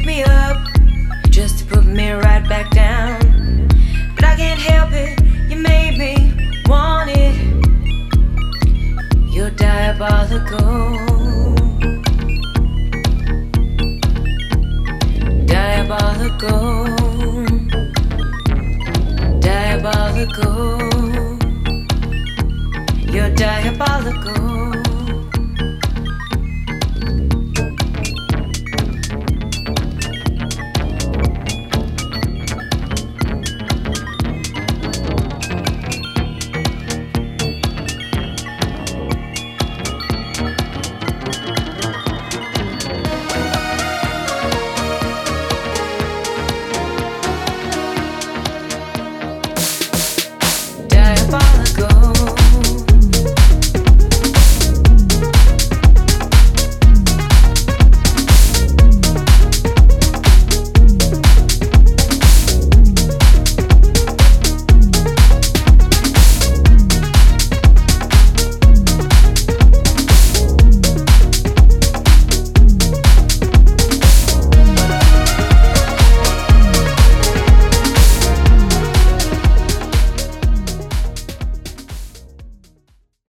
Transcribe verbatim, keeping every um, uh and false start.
pick me up just to put me right back down. But I can't help it, you made me want it. You're diabolical. Diabolical. Diabolical. You're diabolical.